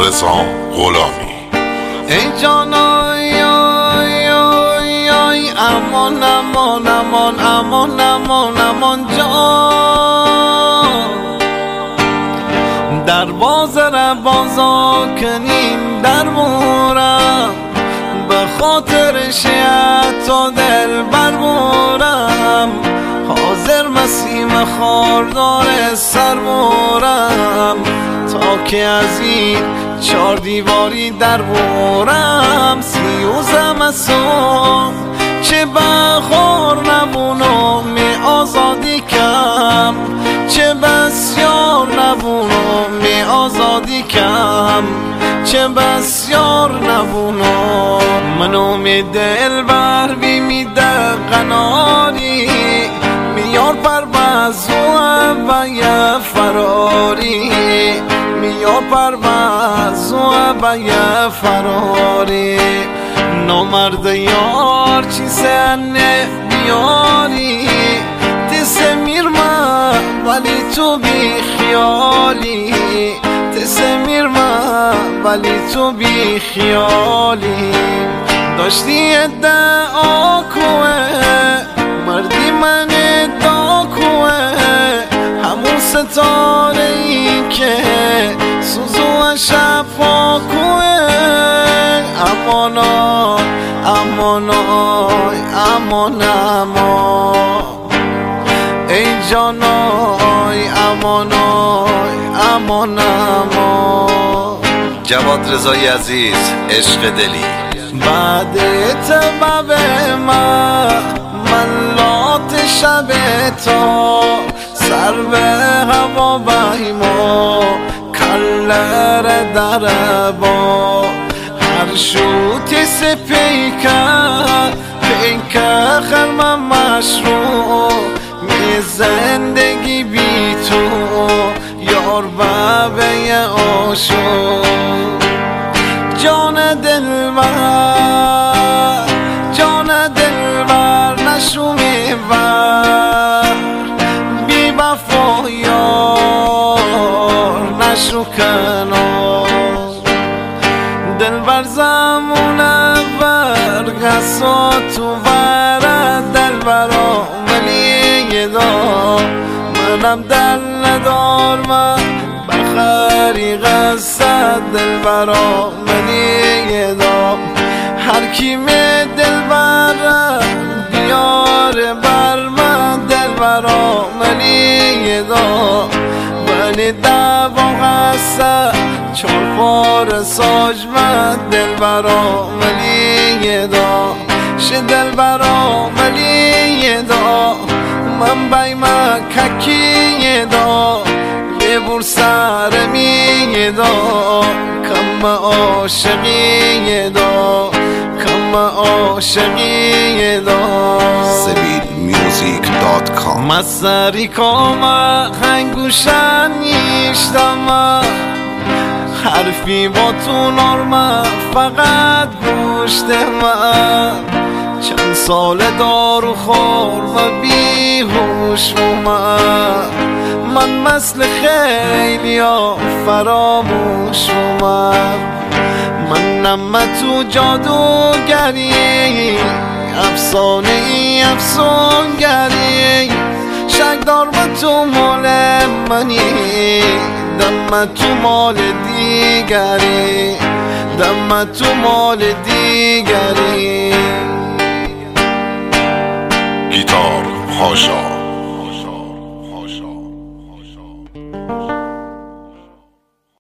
رضا غلامی. ای جان آی آی آی آی امان امان امان امان امان امان جان، دروازه را بازا کنیم در بورم، به خاطر شیعت و دل بربورم، حاضر مسیم خاردار سر بورم، تا که از این چار دیواری در بورم. 30 مسون چه بخور نبونو می آزادی کم، چه بسیار نبونو می آزادی کم، چه بسیار نبونو. منو می دل بر بی می دقناری، میار پروازو و یه فراری، میار پروازو و یه فراری. نامرد یار چی سنه بیاری، تسه میرما ولی تو بی خیالی، تسه میرما ولی تو بی خیالی. داشتی ادعا کوه مردی من ادعا کوه، همون ستاره ای که سوزو شفا کوه. امانای امانای امان امان، ای جانای امانای امان امان. جواد رضایی عزیز، عشق دلی. بعد تبب من لات شب تا سر به هوا بایما کلر در با هر شوتی سپیکه پیکه خرم مشروع می زندگی بی تو یار بابه آشو. جان دلبر جان دلبر نشو میبر، بی وفا یار نشو کنار. دلبر زمون برگسا تو برد دلبرا ولی دا منم دل ندار من بخری قصد دلبرا ولی دا. هر کی می دلبر بیار بر من دلبرا ولی دا، ولی دوا قصد چون فارساج من دلبرا ولی دا. شه دلبرا ولی دا من بای مککی دا، یه بور سر می دا کم عاشقی دا، کم عاشقی دا. SabilMusic.com. مسری کام خنگوشن نیشتم، حرفی با تو نارم فقط گوشت من. چند سال دارو خور و بیهوش من مثل خیلی ها فراموش منم تو جادوگری، افسانه ای افسونگری. شک دار با تو مال منی، دم تو مال دیگری، دم تو مال دیگری. گیتار هاشا